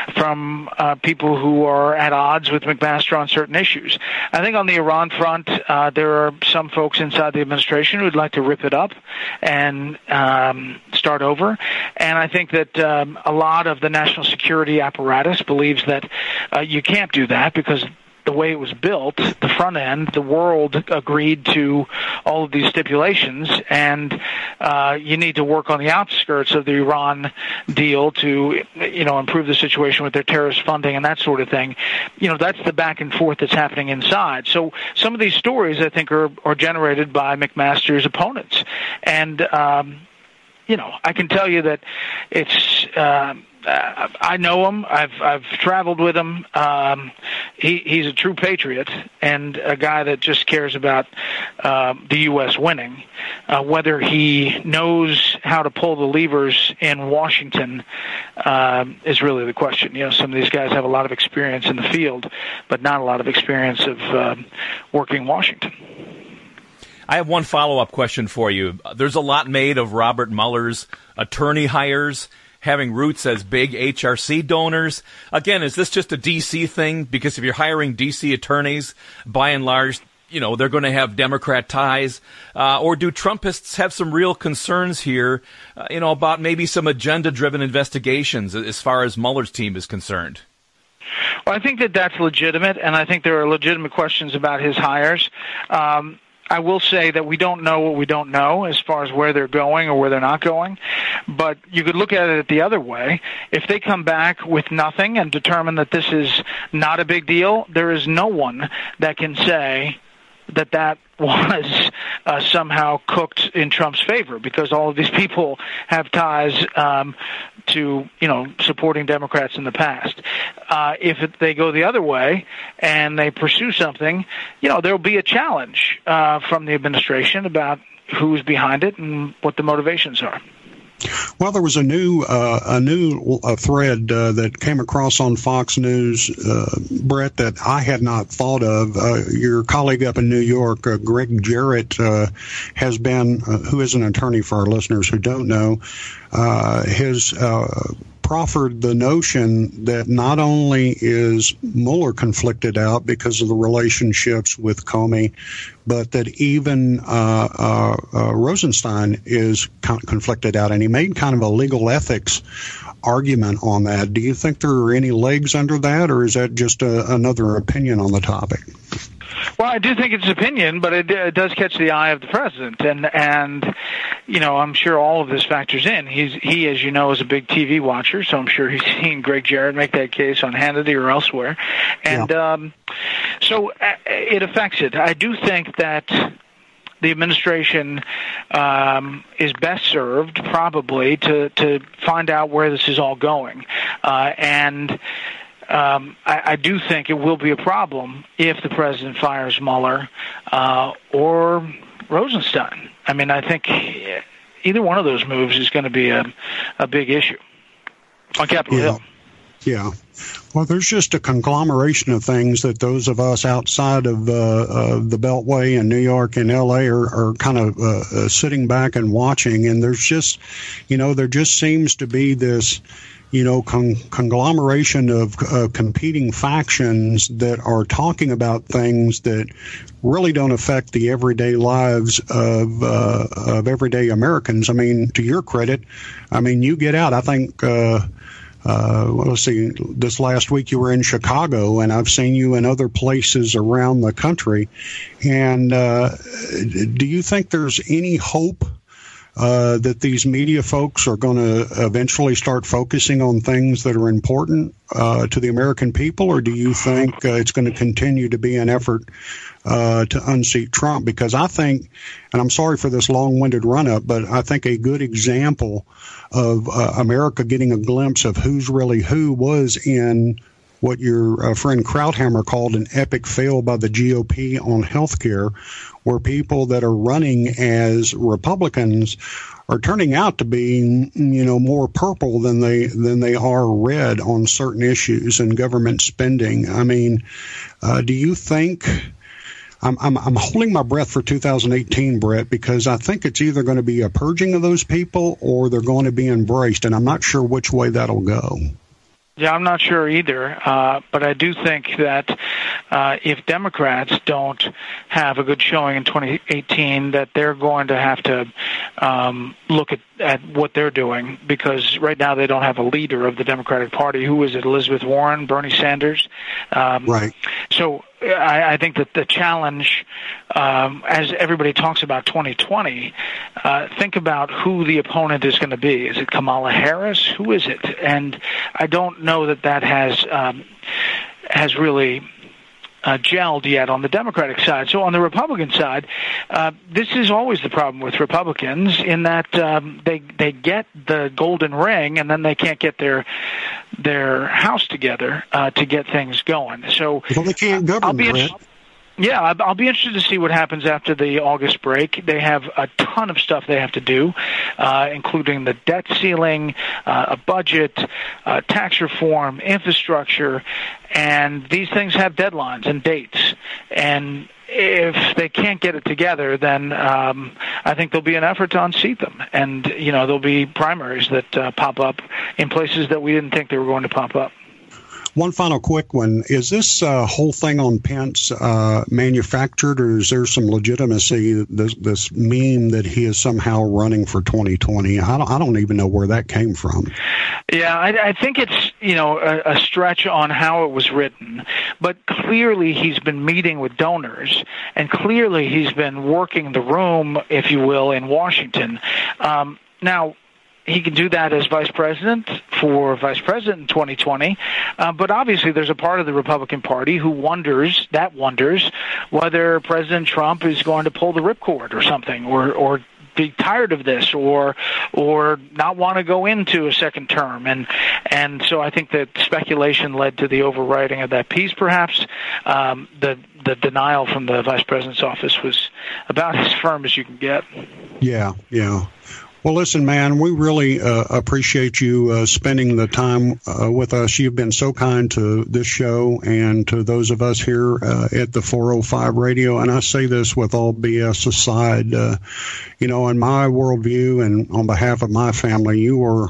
people who are at odds with McMaster on certain issues. I think on the Iran front, there are some folks inside the administration who would like to rip it up and start over. And I think that a lot of the national security apparatus believes that you can't do that because the way it was built, the front end, the world agreed to all of these stipulations, and you need to work on the outskirts of the Iran deal to, improve the situation with their terrorist funding and that sort of thing. That's the back and forth that's happening inside. So some of these stories, I think, are generated by McMaster's opponents. And, I can tell you that it's... I know him. I've traveled with him. He's a true patriot and a guy that just cares about the U.S. winning. Whether he knows how to pull the levers in Washington is really the question. Some of these guys have a lot of experience in the field, but not a lot of experience of working in Washington. I have one follow-up question for you. There's a lot made of Robert Mueller's attorney hires having roots as big HRC donors. Again, is this just a D.C. thing? Because if you're hiring D.C. attorneys, by and large, they're going to have Democrat ties. Or do Trumpists have some real concerns here, about maybe some agenda-driven investigations as far as Mueller's team is concerned? Well, I think that that's legitimate, and I think there are legitimate questions about his hires. I will say that we don't know what we don't know as far as where they're going or where they're not going. But you could look at it the other way. If they come back with nothing and determine that this is not a big deal, there is no one that can say that was somehow cooked in Trump's favor, because all of these people have ties to supporting Democrats in the past. If they go the other way and they pursue something, there'll be a challenge from the administration about who's behind it and what the motivations are. Well, there was a new thread that came across on Fox News, Brett, that I had not thought of. Your colleague up in New York, Greg Jarrett, has been, who is an attorney for our listeners who don't know, has proffered the notion that not only is Mueller conflicted out because of the relationships with Comey, but that even Rosenstein is conflicted out. And he made kind of a legal ethics argument on that. Do you think there are any legs under that, or is that just another opinion on the topic? Well, I do think it's opinion, but it does catch the eye of the president, and I'm sure all of this factors in. He, as you know, is a big TV watcher, so I'm sure he's seen Greg Jarrett make that case on Hannity or elsewhere, and so it affects it. I do think that the administration is best served probably to find out where this is all going, and I do think it will be a problem if the president fires Mueller or Rosenstein. I mean, I think either one of those moves is going to be a big issue on Capitol Hill. Yeah. Well, there's just a conglomeration of things that those of us outside of the Beltway in New York and L.A. are kind of sitting back and watching. And there's just, there just seems to be this, conglomeration of competing factions that are talking about things that really don't affect the everyday lives of everyday Americans. I mean, to your credit, you get out. I think, let's see, this last week you were in Chicago, and I've seen you in other places around the country. And do you think there's any hope that these media folks are going to eventually start focusing on things that are important to the American people, or do you think it's going to continue to be an effort to unseat Trump? Because I think, and I'm sorry for this long-winded run-up, but I think a good example of America getting a glimpse of who's really who was in what your friend Krauthammer called an epic fail by the GOP on health care, where people that are running as Republicans are turning out to be, more purple than they are red on certain issues and government spending. I mean, do you think? I'm holding my breath for 2018, Brett, because I think it's either going to be a purging of those people or they're going to be embraced, and I'm not sure which way that'll go. Yeah, I'm not sure either, but I do think that if Democrats don't have a good showing in 2018, that they're going to have to look at what they're doing, because right now they don't have a leader of the Democratic Party. Who is it? Elizabeth Warren, Bernie Sanders? Right. So I think that the challenge, as everybody talks about 2020, think about who the opponent is going to be. Is it Kamala Harris? Who is it? And I don't know that has really gelled yet on the Democratic side. So on the Republican side, this is always the problem with Republicans, in that they get the golden ring and then they can't get their house together to get things going. So they can't govern. I'll be interested to see what happens after the August break. They have a ton of stuff they have to do, including the debt ceiling, a budget, tax reform, infrastructure, and these things have deadlines and dates. And if they can't get it together, then I think there'll be an effort to unseat them. And, there'll be primaries that pop up in places that we didn't think they were going to pop up. One final quick one. Is this whole thing on Pence manufactured, or is there some legitimacy, this meme that he is somehow running for 2020? I don't even know where that came from. Yeah, I think it's, a stretch on how it was written. But clearly he's been meeting with donors, and clearly he's been working the room, if you will, in Washington. Now, he can do that as vice president in 2020, but obviously there's a part of the Republican Party who wonders whether President Trump is going to pull the ripcord or something, or be tired of this, or not want to go into a second term, and so I think that speculation led to the overwriting of that piece. Perhaps the denial from the vice president's office was about as firm as you can get. Yeah. Well, listen, man, we really appreciate you spending the time with us. You've been so kind to this show and to those of us here at the 405 Radio. And I say this with all BS aside. In my worldview and on behalf of my family, you are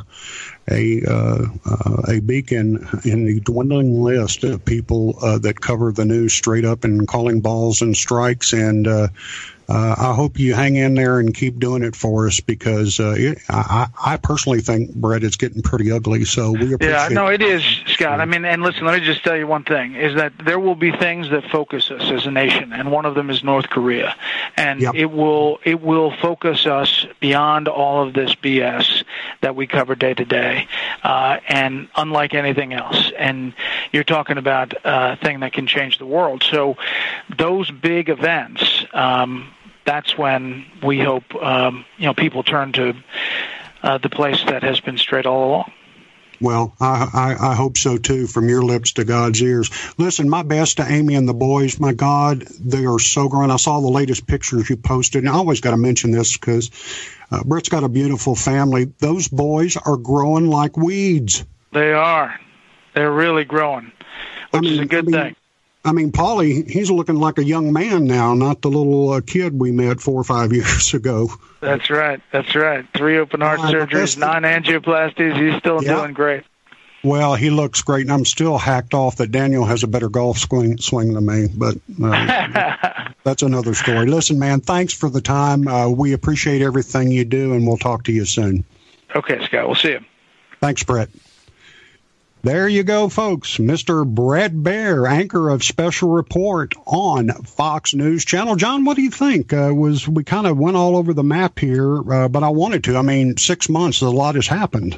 a beacon in the dwindling list of people that cover the news straight up and calling balls and strikes. And I hope you hang in there and keep doing it for us, because I personally think, Brett, it's getting pretty ugly. So we appreciate it. Yeah, no, it is, Scott. I mean, and listen, let me just tell you one thing, is that there will be things that focus us as a nation, and one of them is North Korea. And it will focus us beyond all of this BS that we cover day to day, and unlike anything else. And you're talking about a thing that can change the world. So those big events, that's when we hope people turn to the place that has been straight all along. Well, I hope so, too, from your lips to God's ears. Listen, my best to Amy and the boys. My God, they are so grown. I saw the latest pictures you posted, and I always got to mention this because Brett's got a beautiful family. Those boys are growing like weeds. They are. They're really growing, which is a good thing. I mean, Paulie, he's looking like a young man now, not the little kid we met 4 or 5 years ago. That's right. 3 open heart surgeries, 9 angioplasties. He's still doing great. Well, he looks great, and I'm still hacked off that Daniel has a better golf swing than me, but that's another story. Listen, man, thanks for the time. We appreciate everything you do, and we'll talk to you soon. Okay, Scott. We'll see you. Thanks, Brett. There you go, folks. Mr. Brett Baier, anchor of Special Report on Fox News Channel. John, what do you think? We kind of went all over the map here, but I wanted to. I mean, 6 months, a lot has happened.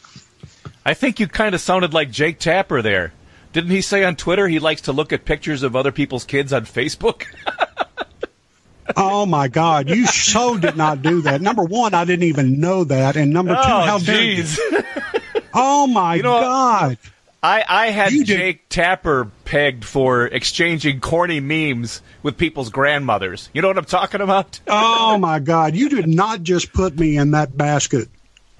I think you kind of sounded like Jake Tapper there. Didn't he say on Twitter he likes to look at pictures of other people's kids on Facebook? Oh, my God. You so did not do that. Number one, I didn't even know that. And number two, how dare you? Oh, my God. I had Jake Tapper pegged for exchanging corny memes with people's grandmothers. You know what I'm talking about? Oh, my God. You did not just put me in that basket.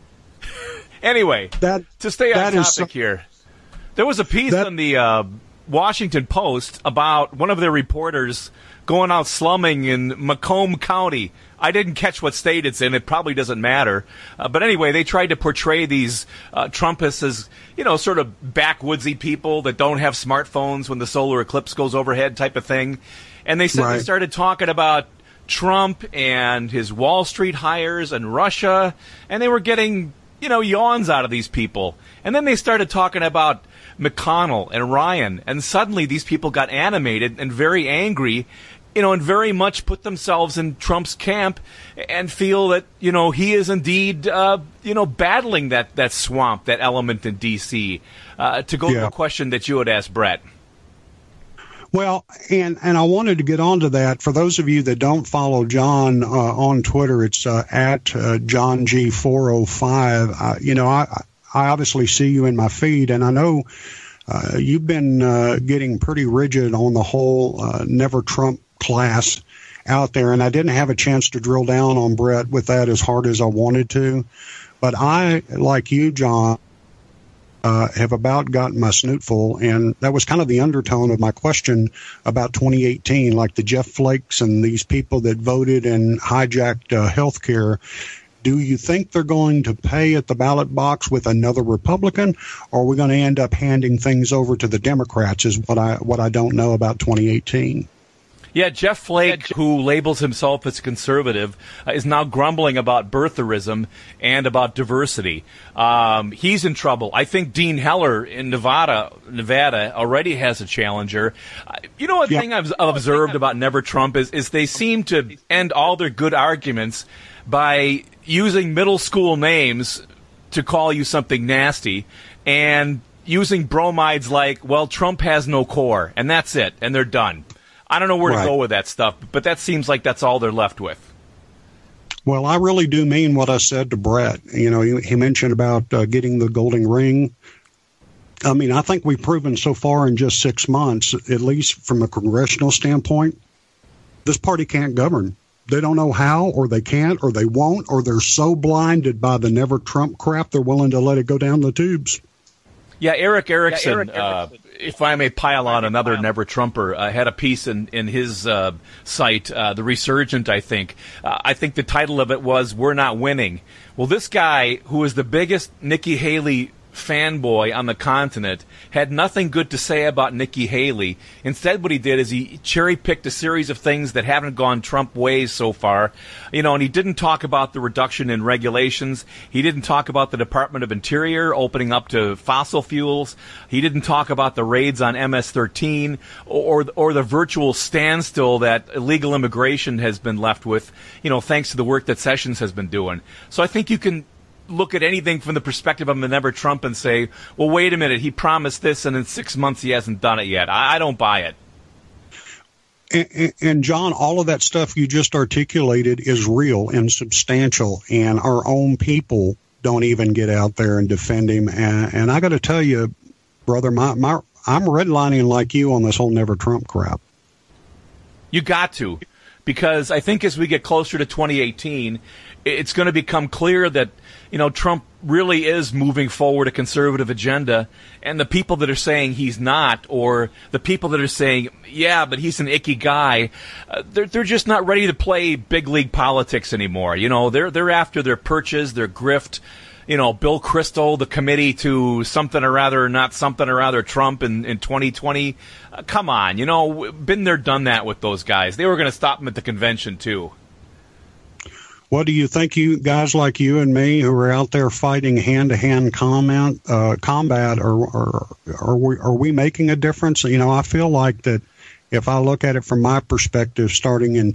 Anyway, to stay on topic here, there was a piece in the Washington Post about one of their reporters going out slumming in Macomb County. I didn't catch what state it's in. It probably doesn't matter. But anyway, they tried to portray these Trumpists as, sort of backwoodsy people that don't have smartphones when the solar eclipse goes overhead type of thing. And they said they started talking about Trump and his Wall Street hires and Russia, and they were getting, yawns out of these people. And then they started talking about McConnell and Ryan, and suddenly these people got animated and very angry, and very much put themselves in Trump's camp and feel that, he is indeed, battling that swamp, that element in D.C. To go to the question that you had asked Brett. Well, and I wanted to get onto that. For those of you that don't follow John on Twitter, it's at JohnG405. I obviously see you in my feed, and I know you've been getting pretty rigid on the whole Never Trump class out there, and I didn't have a chance to drill down on Brett with that as hard as I wanted to. But I, like you, John, have about gotten my snoot full, and that was kind of the undertone of my question about 2018, like the Jeff Flakes and these people that voted and hijacked health care. Do you think they're going to pay at the ballot box with another Republican, or are we going to end up handing things over to the Democrats is what I don't know about 2018. Yeah, Jeff Flake, who labels himself as conservative, is now grumbling about birtherism and about diversity. He's in trouble. I think Dean Heller in Nevada already has a challenger. One thing I've observed about Never Trump is they seem to end all their good arguments by using middle school names to call you something nasty and using bromides like, well, Trump has no core, and that's it, and they're done. I don't know where to go with that stuff, but that seems like that's all they're left with. Well, I really do mean what I said to Brett. He mentioned about getting the golden ring. I mean, I think we've proven so far in just 6 months, at least from a congressional standpoint, this party can't govern. They don't know how, or they can't, or they won't, or they're so blinded by the Never Trump crap, they're willing to let it go down the tubes. Yeah, Eric Erickson, if I may pile on another Never Trumper, had a piece in his site, The Resurgent, I think. I think the title of it was, We're Not Winning. Well, this guy, who is the biggest Nikki Haley fanboy on the continent, had nothing good to say about Nikki Haley. Instead, what he did is he cherry-picked a series of things that haven't gone Trump ways so far. And he didn't talk about the reduction in regulations. He didn't talk about the Department of Interior opening up to fossil fuels. He didn't talk about the raids on MS-13 or the virtual standstill that illegal immigration has been left with, thanks to the work that Sessions has been doing. So I think you can look at anything from the perspective of the Never Trump and say, well, wait a minute, he promised this, and in 6 months he hasn't done it yet. I don't buy it. And John, all of that stuff you just articulated is real and substantial, and our own people don't even get out there and defend him. And I got to tell you, brother, I'm redlining like you on this whole Never Trump crap. You got to. because I think as we get closer to 2018, it's going to become clear that, Trump really is moving forward a conservative agenda, and the people that are saying he's not, or the people that are saying, yeah, but he's an icky guy, they're just not ready to play big league politics anymore. They're after their perches, their grift. Bill Kristol, the committee to something or rather, not something or rather Trump in 2020. Come on, been there, done that with those guys. They were going to stop him at the convention, too. What do you think, you guys like you and me who are out there fighting hand-to-hand combat, are we making a difference? I feel like that if I look at it from my perspective, starting in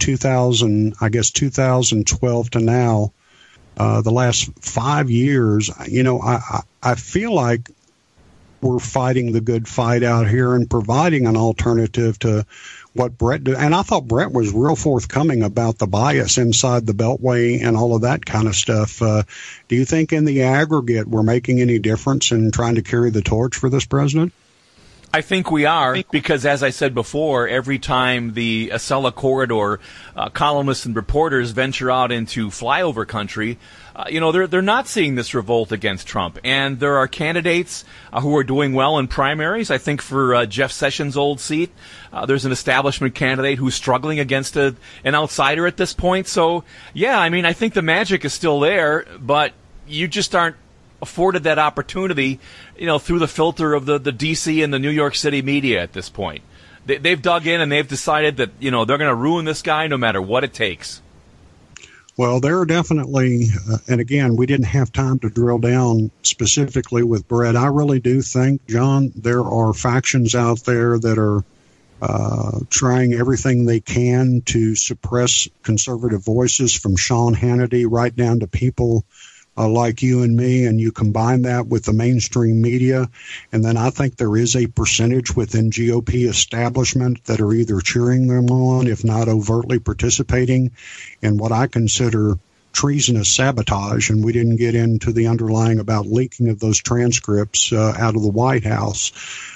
2012 to now, the last 5 years, I feel like we're fighting the good fight out here and providing an alternative to what Brett did. And I thought Brett was real forthcoming about the bias inside the Beltway and all of that kind of stuff. Do you think in the aggregate we're making any difference in trying to carry the torch for this president? I think we are, because as I said before, every time the Acela Corridor columnists and reporters venture out into flyover country, they're not seeing this revolt against Trump. And there are candidates who are doing well in primaries. I think for Jeff Sessions' old seat, there's an establishment candidate who's struggling against an outsider at this point. So, yeah, I think the magic is still there, but you just aren't afforded that opportunity, through the filter of the D.C. and the New York City media at this point. They've dug in and they've decided that, they're going to ruin this guy no matter what it takes. Well, there are definitely, and again, we didn't have time to drill down specifically with Brett. I really do think, John, there are factions out there that are trying everything they can to suppress conservative voices, from Sean Hannity right down to people like you and me, and you combine that with the mainstream media, and then I think there is a percentage within GOP establishment that are either cheering them on, if not overtly participating in what I consider treasonous sabotage, and we didn't get into the underlying about leaking of those transcripts out of the White House.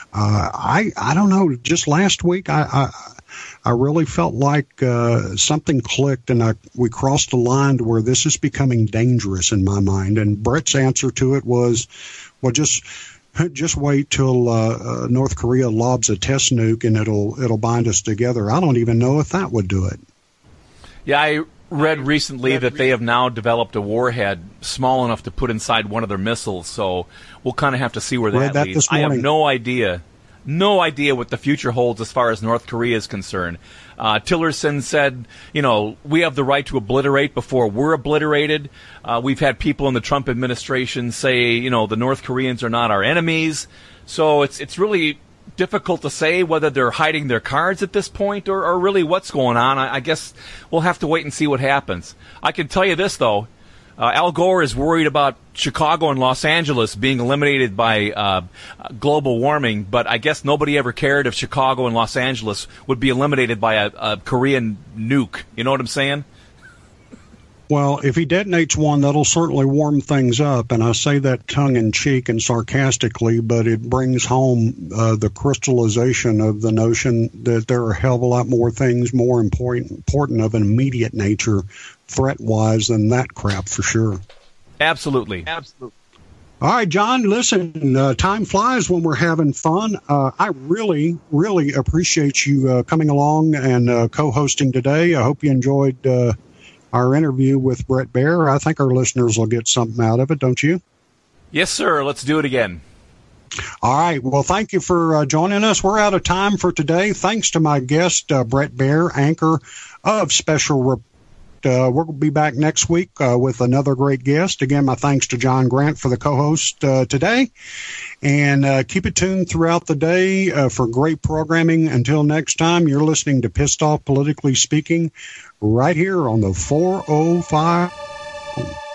I don't know, just last week I really felt like something clicked, and we crossed a line to where this is becoming dangerous in my mind. And Brett's answer to it was, well, just wait till North Korea lobs a test nuke and it'll bind us together. I don't even know if that would do it. Yeah, I read recently that they have now developed a warhead small enough to put inside one of their missiles, so we'll kind of have to see where that leads. I have no idea what the future holds as far as North Korea is concerned. Tillerson said, we have the right to obliterate before we're obliterated. We've had people in the Trump administration say, the North Koreans are not our enemies. So it's really difficult to say whether they're hiding their cards at this point or really what's going on. I guess we'll have to wait and see what happens. I can tell you this, though. Al Gore is worried about Chicago and Los Angeles being eliminated by global warming, but I guess nobody ever cared if Chicago and Los Angeles would be eliminated by a Korean nuke. You know what I'm saying? Well, if he detonates one, that'll certainly warm things up, and I say that tongue-in-cheek and sarcastically, but it brings home the crystallization of the notion that there are a hell of a lot more things more important of an immediate nature, threat-wise, than that crap, for sure. Absolutely. All right, John, listen, time flies when we're having fun. I really, really appreciate you coming along and co-hosting today. I hope you enjoyed our interview with Bret Baier. I think our listeners will get something out of it, don't you? Yes, sir. Let's do it again. All right. Well, thank you for joining us. We're out of time for today. Thanks to my guest, Bret Baier, anchor of Special Report. We'll be back next week with another great guest. Again, my thanks to John Grant for the co-host today. And keep it tuned throughout the day for great programming. Until next time, you're listening to Pissed Off Politically Speaking right here on the 405.